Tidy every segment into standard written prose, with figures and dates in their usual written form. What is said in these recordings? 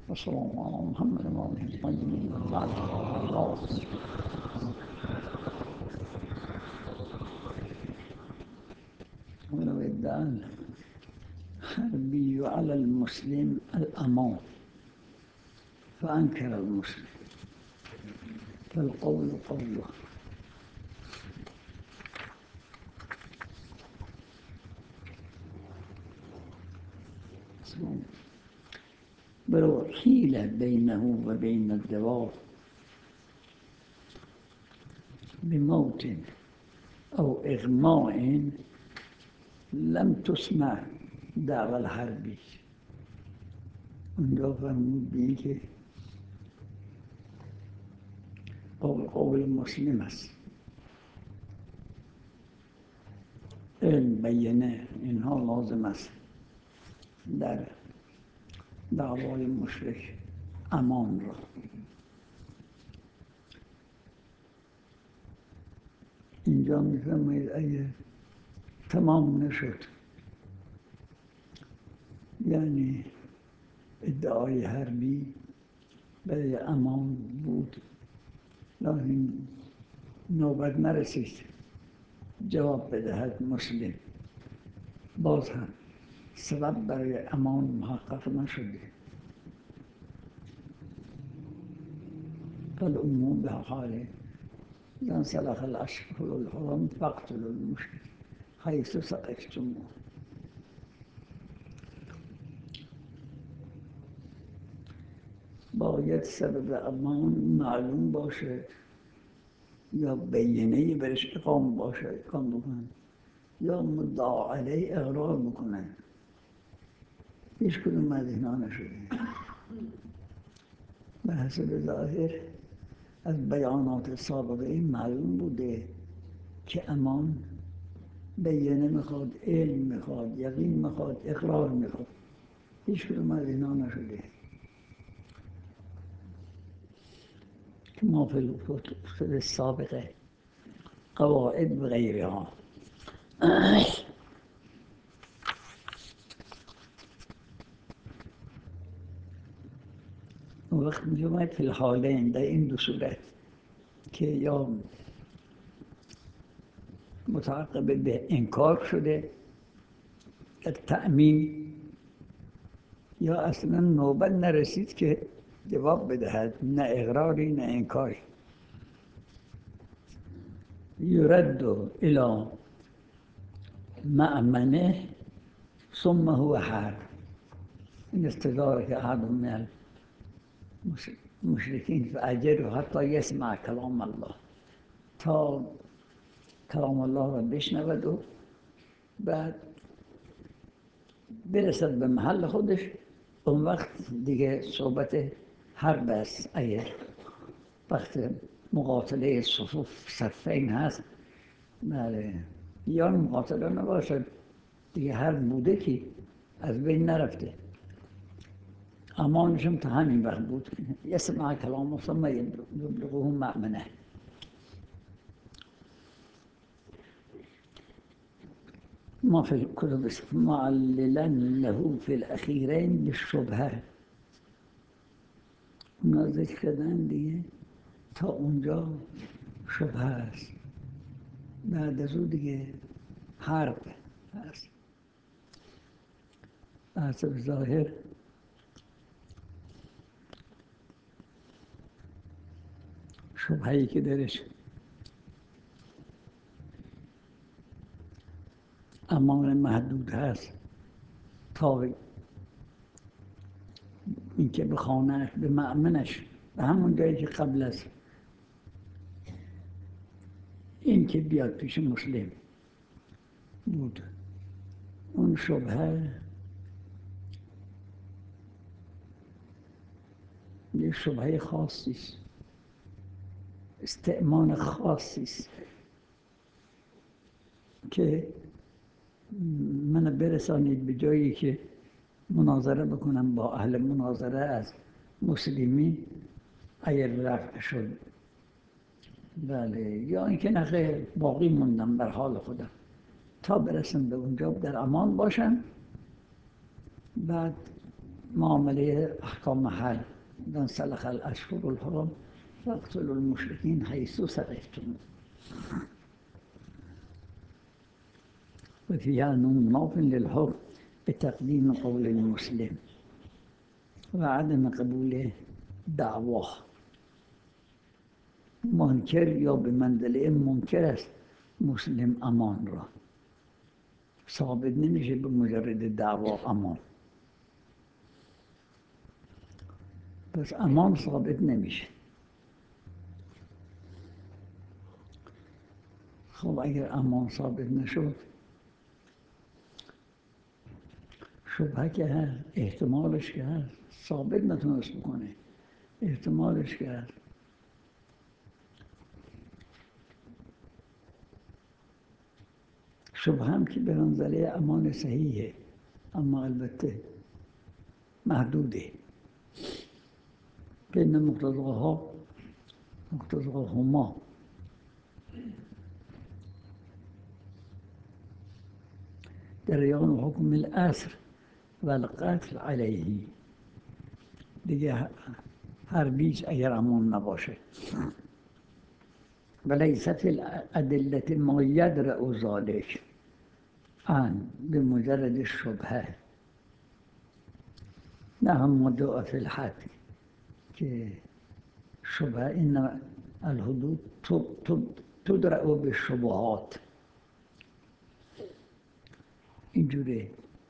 والسلام على محمد وعلى آله الطيبين بعد خلاص. ولو ادعى الحربي على المسلم الأمان فأنكر المسلم فالقول قوله. ولو حيل بينه وبين الدواب بموت أو إغماء لم تسمع دعوى الحربی. اونجا فرمود بی که قول مسلم است، علم بینه اینها لازم است در دعوای مشرک امان را. اینجا میفرماید اگر تمام نشد، یعنی ادعای حربی برای امان بود لکن نوبت نرسید جواب بدهد مسلم، باز هم سبب برای امان محقق نشده. فالعموم به حاله إذا انسلخ الأشهر الحرم فاقتلوا المشرك حيث ثقفتموه. باید سبب امان معلوم باشه یا بینه‌ای برش اقام باشه، اقام بکنن یا مدعا علیه اقرار بکنن. هیچ کدوم از اینا نشده. به حسب ظاهر از بیانات سابقه این معلوم بوده که امان بینه میخواد، علم میخواد، یقین میخواد، اقرار میخواد. هیچ کدوم از اینا نشده. ما في الكتب السابقة قواعد وغيرها. وقت می‌جوید فی الحالین در این دو صورت که یا متعقب به انکار شده در تأمین یا اصلا نوبت نرسید که جواب بدهد، نه اقراری نه انکاری. یرد الی مأمنه ثم هو حرب. این استداره که احد من المشرکین فاجره حتی یسمع کلام الله، تا کلام الله را بشنود و بعد برسد به محل خودش. اون وقت دیگه صحبت حرب است. اگر وقت مقاتله صفوف صفین هست، بله، یا مقاتله نباشد دیگه حرب بوده که از بین نرفته. امانشم تا همین وقت بود. یسمع کلام ثم یبلغه مأمنه. ما في الكتب معللا له في الأخيرين بالشبهة. اونا ذکر کردن دیگه تا اونجا شبهه است، بعد از اون دیگه حرب است. حسب ظاهر شبهه‌ای که درش امان محدود هست تا اینکه به خانه‌اش، به مأمنش، به همون جایی که قبل از این که بیاد پیش مسلم بود. اون شبهه یه شبهه خاصی است، استئمان خاصی است که منو برسانید به جایی که مناظره بکنم با اهل مناظره از مسلمی اگر رفع شد، بله، یا اینکه نخیر باقی موندم بر حال خودم تا برسم به اونجا در امان باشم. بعد معامله احکام حل دان سلخ الاشهر الحرم فاقتلوا المشركین حیث ثقفتم وفيها أنه مناف للحكم بتقديم قول المسلم وعدم قبول دعواه منکر یا به منزله منکر است مسلم امان را ثابت نمیشه به مجرد دعوا امان پس امان ثابت نمیشه خب اگر امان ثابت نشد شبهه که هست احتمالش که هست ثابت نتونست بکنه احتمالش که هست شبهه هم که به منزله امان صحیحه اما البته محدوده بین مقتضاهما جریان حکم العصر و القتل علیه دیگه هر بیچ اگر امان نباشه ولیس فی الادله ما یدرأ ذلک ان بمجرد الشبهه نه هم مدعا فی الحد که شبهه این الحدود تدرأ بالشبهات اینجوره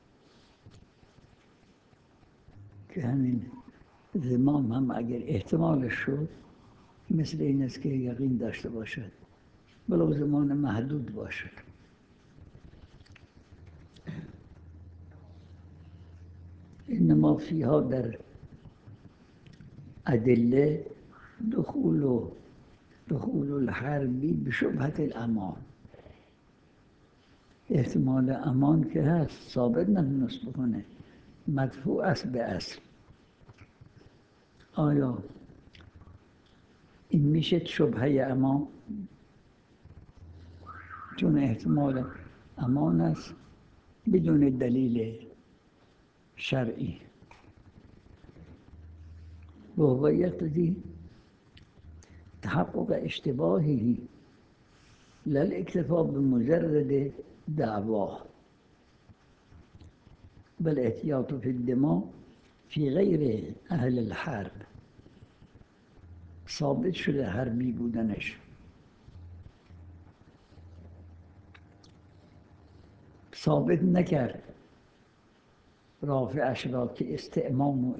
که همین زمام هم اگر احتمالش شد مثل این است که یقین داشته باشد ولو زمان محدود باشد انما فیها در ادله دخول الحربی بشبهة الامان احتمال امان که هست ثابت نتونست بکنه مدفوع است به اصل آیا این میشه شبهه امان چون احتمال امان است بدون دلیل شرعی و هو یقتضی تحقق اشتباهی لا الاکتفا بمجرد دعواه بل احتیاط فی الدماء فی غیر اهل الحرب ثابت شده حربی بودنش ثابت نکرد رافعش را که استعمام و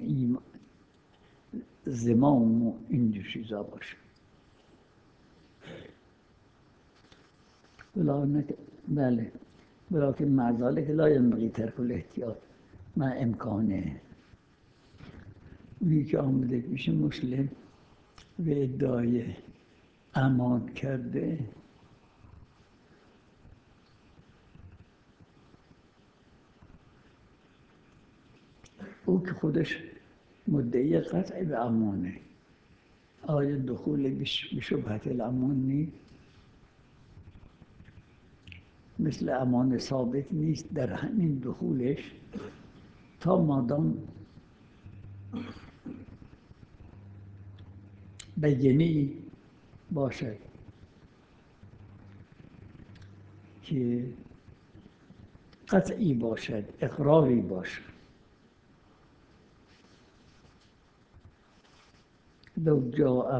زمام و این چیزا باشه بله ولكن مع ذلك لا ينبغي ترك الاحتیاط مع امکانه اونی که آمده پیش مسلم و ادعای امان کرده او که خودش مدعی قطع به امانه آیا دخول به شبهة الامان نیست مثل امان ثابت نیست در همین دخولش تا مادام بیانه‌ای باشد که قطعی باشد اقراری باشد لو جاء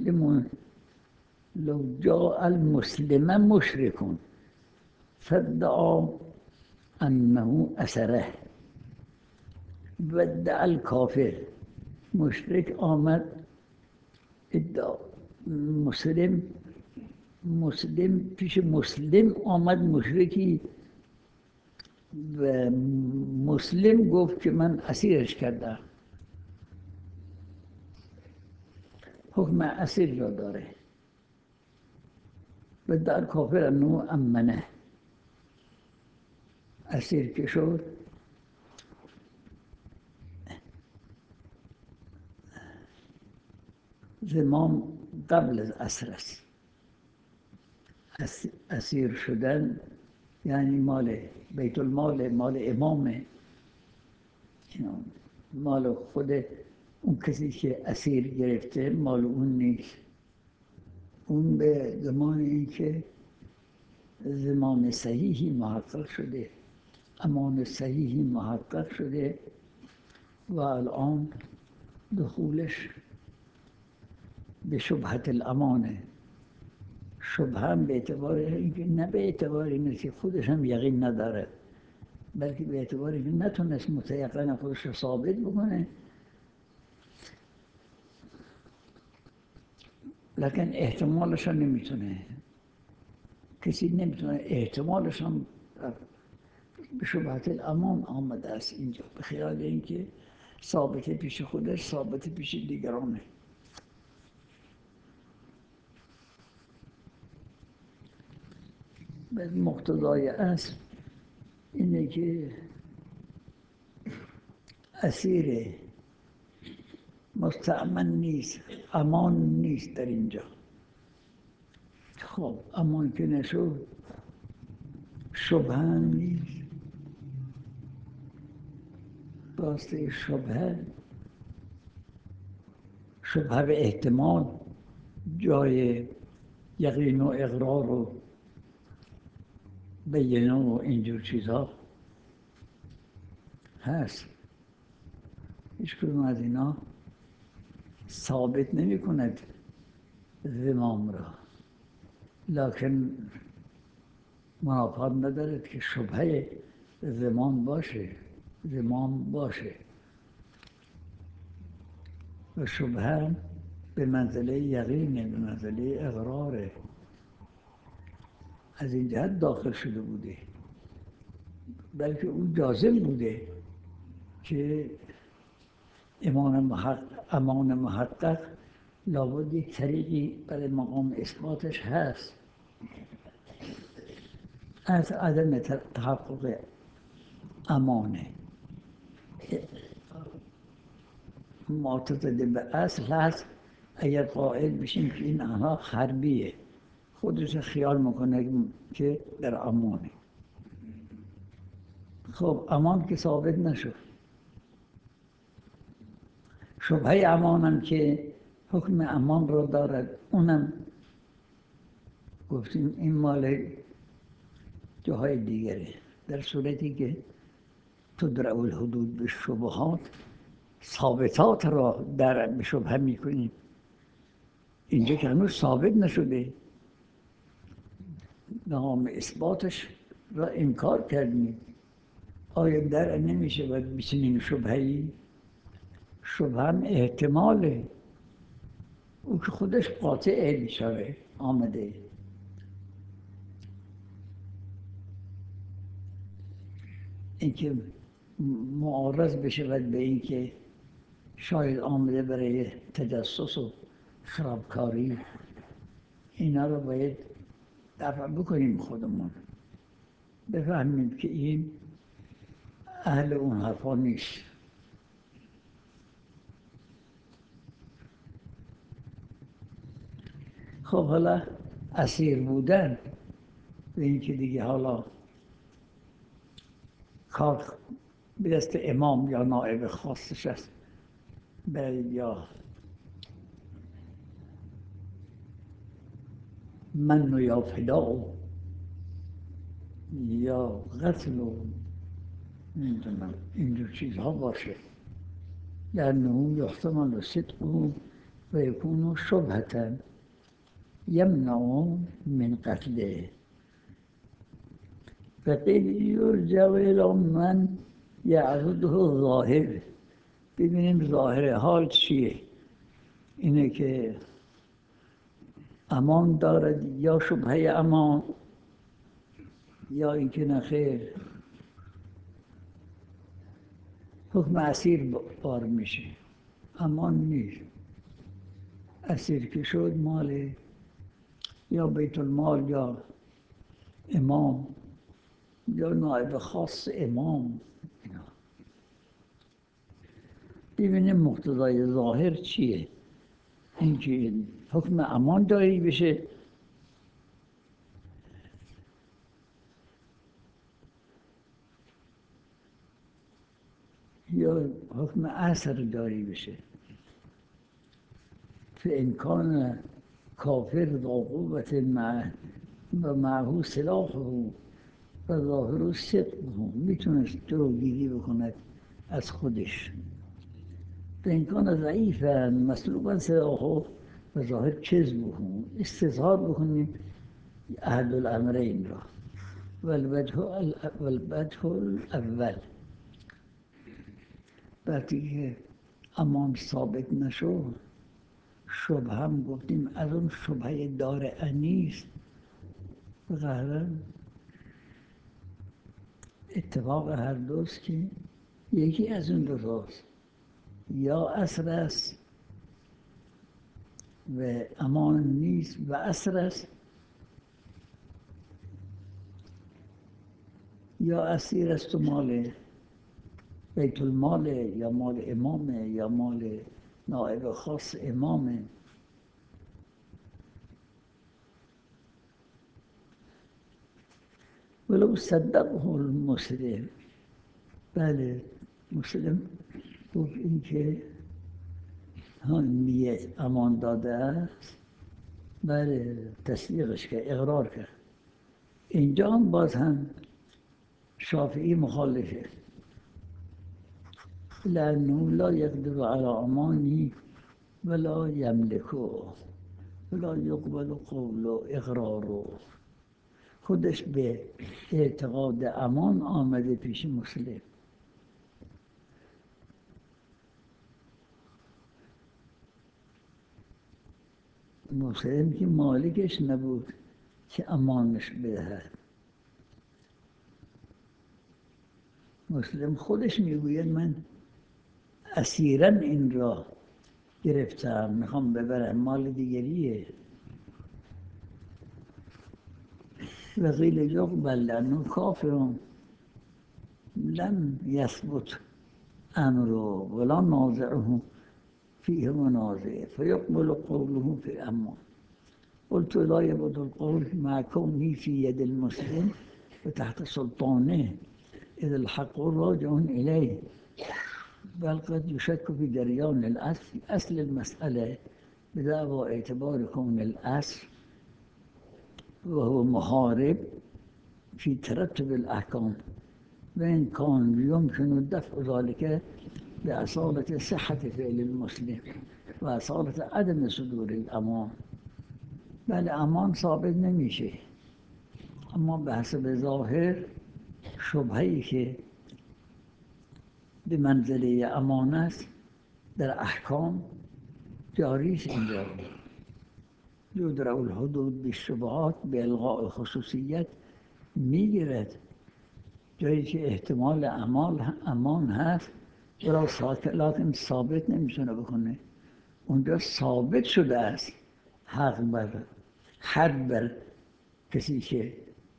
المسلم مشرک فادعا انه اسره و ادعا الکافر مشرک آمد ادعا مسلم پیش مسلم آمد مشرکی و مسلم گفت که من اسیرش کردم حکم اسیر را داره و در کافر انه امنه اسیر که شد زمام قبل از عصر است اسیر شدن یعنی مال بیت المال مال امامه مال خود اون کسی که اسیر گرفته مال اون نیست. اون به زمان اینکه زمان صحیحی محقق شده، امان صحیحی محقق شده و الان دخولش به شبهت الامانه. شبه هم به اعتبار اینکه نه به اعتبار اینه که خودش هم یقین نداره، بلکه به اعتبار اینکه نتونست متیقن خودش رو ثابت بکنه، لکن احتمالش هم نمیتونه، کسی نمیتونه احتمالش هم به شبهت الامان آمده است اینجا، به خیال اینکه ثابت پیش خودش، ثابت پیش دیگرانه. مقتضای اصل اینه که اسیر مستأمن نیست، امان نیست در اینجا. خب امان که نشد، شبه هم نیست. راسته شبه به احتمال جای یقین و اقرار و بینه و اینجور چیزها هست. هیچ کدوم از اینا ثابت نمی کند زمام را، لکن منافات ندارد که شبهه زمان باشه و شبهه به منزله یقینه، به منزله اقراره. از این جهت داخل شده بوده، بلکه اون جازم بوده که امان محقق لابد یک طریقی برای مقام اثباتش هست. از عدم تحقق امانه معتقد به اصل هست. اگر قائل بشیم که این احنا حربیه، خودش خیال میکنه که در امانه. خب امان که ثابت نشد، شبهه امانم که حکم امان را دارد، اونم گفتیم این مال جاهای دیگره. در صورتی که تدرع الحدود به شبهات، ثابتات را در به شبهه میکنیم. اینجا که هنوز ثابت نشده، مقام اثباتش را انکار کردیم. آیا در نمیشه باید بچنین شبهه‌ای؟ شبه هم احتماله، او که خودش قاطعه میشوه آمده. اینکه معارض بشود به اینکه شاید آمده برای تجسس و خرابکاری، اینا رو باید دفع بکنیم خودمون، بفهمیم که این اهل اون حرفا نیست. خب حالا اسیر بودن به اینکه دیگه حالا کار به دست امام یا نائب خاصش است، یا من و یا فدا یا قتل و نمیدونم اینجور چیزها باشه، لأنه يحتمل صدقه ويكون شبهة يمنع من قتله. فقیل یرجع الی من یعرضه ظاهر. ببینیم ظاهر حال چیه. اینه که امان دارد یا شبهه امان، یا اینکه نخیر حکم اسیر بار میشه، امان نیست. اسیر که شد مال یا بیت المال یا امام یا نائب خاص امام. ببینیم مقتضای ظاهر چیه. اینکه حکم امان داری بشه یا حکم عصر جاری بشه. فإن كان کافر ذا قوة و معه سلاحه و ظاهر صدقه، میتونست جلوگیری بکند از خودش. فإن كان ضعیفا مسلوبا سلاحه و ظاهر کذبه، استظهار بکنیم احد الامرین را. والبدء الاول، وقتی که امان ثابت نشد، شبه هم گفتیم از اون شبهه دار انیست و قهرا اتفاق هر دوست که یکی از اون دو راست، یا عصر است و امان نیست و عصر است، یا اسیر است و مال بیت المال یا مال امامه یا مال نائب خاص امامه. ولو صدقه المسلم، بله مسلم گفت این که نیت امان داده است، بله تصدیقش کرد، اقرار کرد. اینجا هم باز هم شافعی مخالفه، لأنه لا يقدر على امانی ولا یملکه ولا یقبل قول و اقرار. خودش به اعتقاد امان آمده پیش مسلم، مسلم که مالکش نبود که امانش بدهد. مسلم خودش میگوید من اسیراً این را گرفتم، میخوام ببرم، مال دیگریه. و قیل یقبل لأنه کافر لم یثبت امره ولا نازعه فیه منازع فیقبل قوله فی امان. قلت لا یبعد القول مع کونه فی ید المسلم و تحت سلطانه اذ الحق راجع الیه، بل قد يشك في جريان الأصل. أصل المسألة بدعوى اعتبار كون الأصل وهو محارب في ترتب الأحكام، وإن كان يمكن دفع ذلك بأصالة صحة فعل المسلم وأصالة عدم صدور الأمان. بل امان ثابت نمیشه، اما به حسب ظاهر شبهه‌ای که به منزله امان است در احکام جاریش اینجا. یدرع الحدود بالشبهات بالغاء خصوصیت میگیرد جایی که احتمال امان هست برای لکن ثابت نمیتونه بکنه. اونجا ثابت شده است حد بر کسی که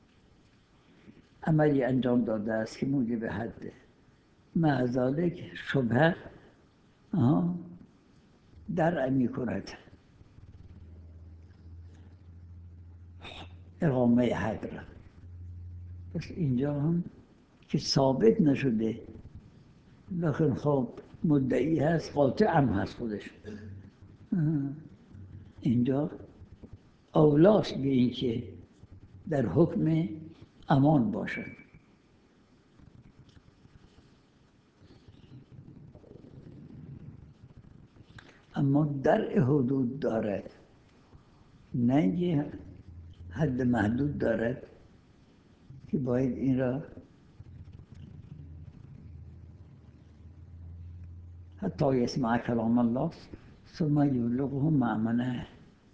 عملی انجام داده است که موجب حده، مع ذلك شبهه درع میکند اقامه حد را. پس اینجا هم که ثابت نشده لکن خب مدعی هست، قاطع هم هست خودش، اینجا اولاست به این که در حکم امان باشد. اما درع حدود دارد، نه اینکه حد محدود دارد که باید این را حتی یسمع کلام الله ثم یبلغه مأمنه.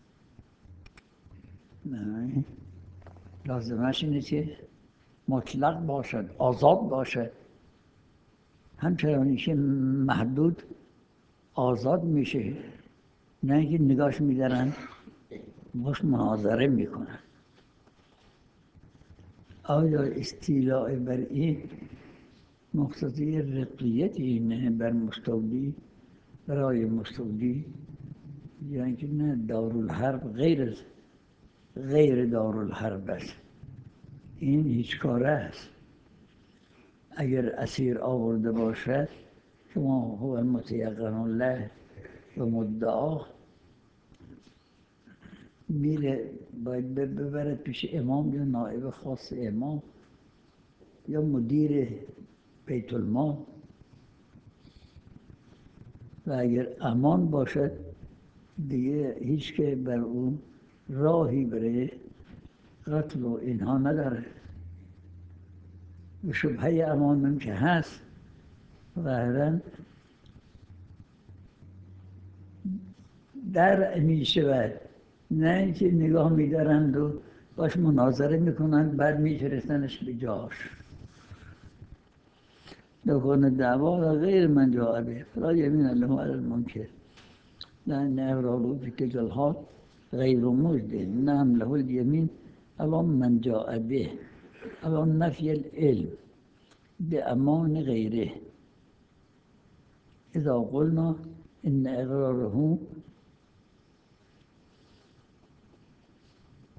لازمش اینه که مطلق باشد، آزاد باشد. همچنانی که محدود آزاد میشه، نه اینکه نگاش میدارن باش مناظره میکنن. آیا استیلاء بر این مقتضی رقیت اینه بر مستولی، برای مستولی، یا اینکه نه دارالحرب غیر دارالحرب است؟ این هیچ کاره است. اگر اسیر آورده باشد شما هو المتيقن الله و مدعا میره باید ببرد پیش امام یا نائب خاص امام یا مدیر بیت المال و اگر امان باشد دیگه هیچ که بر اون راهی برای قتل و اینها نداره و شبهه امان هم که هست ظاهراً در میشود، نه اینکه نگاه میدارند و باش مناظره میکنند بعد میفرستنش به جاش لکن دعوا و غیر من جاء به فلا یمین له علی المنکر لأن إقراره في تلك الحال غير مجد نعم له اليمين على من جاء به على نفي العلم بأمان غيره إذا قلنا إن إقراره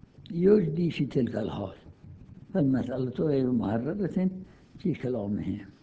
يجدي في تلك الحال فالمسألة غير محررة في كلامهم